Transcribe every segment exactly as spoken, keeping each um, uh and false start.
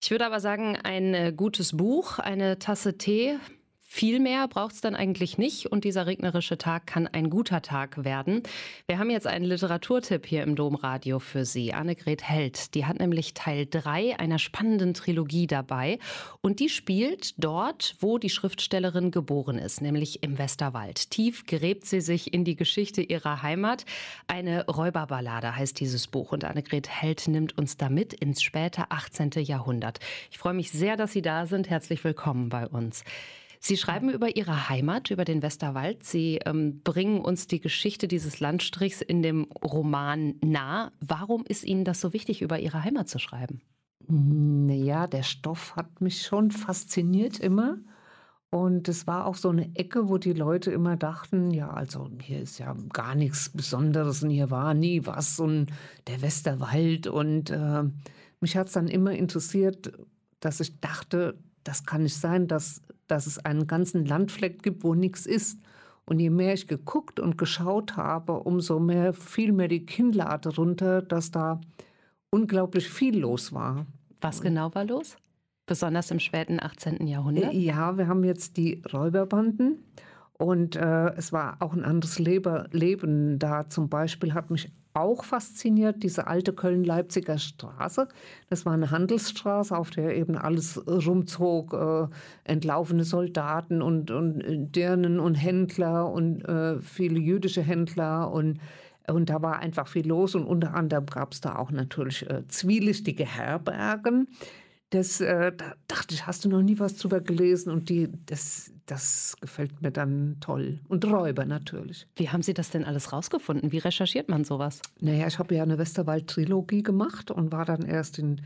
Ich würde aber sagen, ein äh, gutes Buch, eine Tasse Tee. Viel mehr braucht es dann eigentlich nicht und dieser regnerische Tag kann ein guter Tag werden. Wir haben jetzt einen Literaturtipp hier im Domradio für Sie. Annegret Held, die hat nämlich Teil drei einer spannenden Trilogie dabei und die spielt dort, wo die Schriftstellerin geboren ist, nämlich im Westerwald. Tief gräbt sie sich in die Geschichte ihrer Heimat. Eine Räuberballade heißt dieses Buch und Annegret Held nimmt uns damit ins späte achtzehnte. Jahrhundert. Ich freue mich sehr, dass Sie da sind. Herzlich willkommen bei uns. Sie schreiben über Ihre Heimat, über den Westerwald. Sie ähm, bringen uns die Geschichte dieses Landstrichs in dem Roman nah. Warum ist Ihnen das so wichtig, über Ihre Heimat zu schreiben? Naja, der Stoff hat mich schon fasziniert immer. Und es war auch so eine Ecke, wo die Leute immer dachten, ja, also hier ist ja gar nichts Besonderes und hier war nie was und der Westerwald. Und äh, mich hat es dann immer interessiert, dass ich dachte, das kann nicht sein, dass, dass es einen ganzen Landfleck gibt, wo nichts ist. Und je mehr ich geguckt und geschaut habe, umso mehr fiel mir die Kinnlade runter, dass da unglaublich viel los war. Was genau war los? Besonders im späten achtzehnten. Jahrhundert? Ja, wir haben jetzt die Räuberbanden und äh, es war auch ein anderes Lebe, Leben da. Zum Beispiel hat mich auch fasziniert diese alte Köln-Leipziger Straße. Das war eine Handelsstraße, auf der eben alles rumzog, äh, entlaufene Soldaten und, und Dirnen und Händler und äh, viele jüdische Händler und Und da war einfach viel los und unter anderem gab es da auch natürlich äh, zwielichtige Herbergen. Das, äh, da dachte ich, hast du noch nie was drüber gelesen? Und die, das, das gefällt mir dann toll. Und Räuber natürlich. Wie haben Sie das denn alles rausgefunden? Wie recherchiert man sowas? Naja, ich habe ja eine Westerwald-Trilogie gemacht und war dann erst in,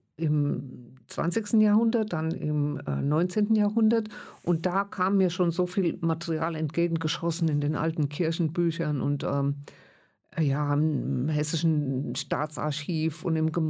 im zwanzigsten. Jahrhundert, dann im äh, neunzehnten. Jahrhundert. Und da kam mir schon so viel Material entgegengeschossen in den alten Kirchenbüchern und ähm, ja, im Hessischen Staatsarchiv und im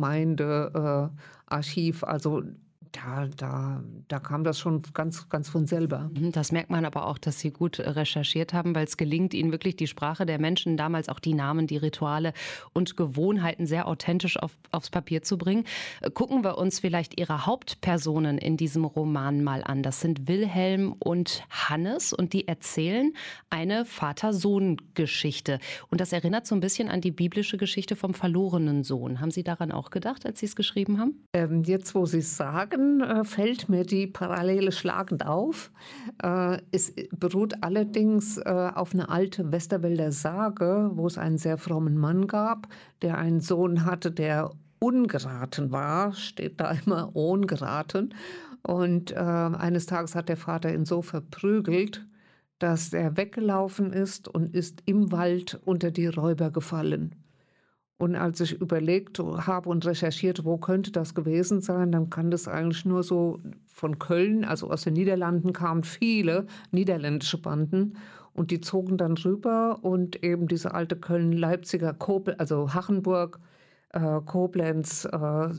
Gemeindearchiv. Also da, da, da kam das schon ganz, ganz von selber. Das merkt man aber auch, dass Sie gut recherchiert haben, weil es gelingt Ihnen wirklich, die Sprache der Menschen, damals auch die Namen, die Rituale und Gewohnheiten sehr authentisch auf, aufs Papier zu bringen. Gucken wir uns vielleicht Ihre Hauptpersonen in diesem Roman mal an. Das sind Wilhelm und Hannes und die erzählen eine Vater-Sohn-Geschichte. Und das erinnert so ein bisschen an die biblische Geschichte vom verlorenen Sohn. Haben Sie daran auch gedacht, als Sie es geschrieben haben? Ähm, jetzt, wo Sie es sagen, äh, fällt mir die Parallele schlagend auf. Äh, es beruht allerdings äh, auf einer alten Westerwälder Sage, wo es einen sehr frommen Mann gab, der einen Sohn hatte, der ungeraten war, steht da immer ungeraten. Und äh, eines Tages hat der Vater ihn so verprügelt, dass er weggelaufen ist und ist im Wald unter die Räuber gefallen. Und als ich überlegt habe und recherchiert, wo könnte das gewesen sein, dann kann das eigentlich nur so von Köln, also aus den Niederlanden kamen viele niederländische Banden und die zogen dann rüber und eben diese alte Köln-Leipziger, Kobl- also Hachenburg, äh, Koblenz, äh,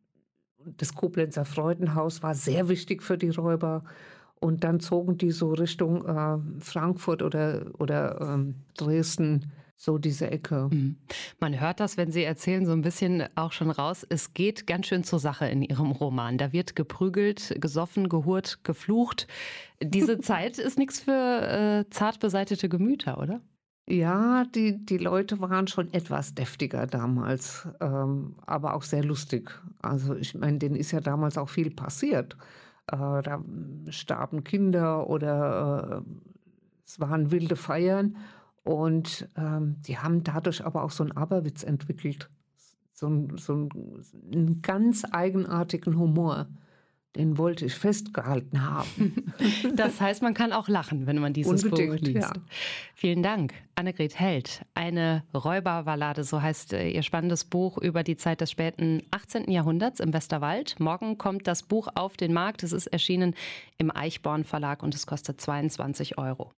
das Koblenzer Freudenhaus war sehr wichtig für die Räuber. Und dann zogen die so Richtung äh, Frankfurt oder, oder ähm, Dresden, so diese Ecke. Man hört das, wenn Sie erzählen, so ein bisschen auch schon raus. Es geht ganz schön zur Sache in Ihrem Roman. Da wird geprügelt, gesoffen, gehurt, geflucht. Diese Zeit ist nichts für äh, zart beseitete Gemüter, oder? Ja, die, die Leute waren schon etwas deftiger damals, ähm, aber auch sehr lustig. Also ich meine, denen ist ja damals auch viel passiert. Äh, da starben Kinder oder äh, es waren wilde Feiern. Und ähm, die haben dadurch aber auch so einen Aberwitz entwickelt. So, ein, so ein, einen ganz eigenartigen Humor. Den wollte ich festgehalten haben. Das heißt, man kann auch lachen, wenn man dieses Unbedingt, Buch liest. ja. Vielen Dank, Annegret Held. Eine Räuberballade, so heißt äh, ihr spannendes Buch über die Zeit des späten achtzehnten. Jahrhunderts im Westerwald. Morgen kommt das Buch auf den Markt. Es ist erschienen im Eichborn Verlag und es kostet zweiundzwanzig Euro.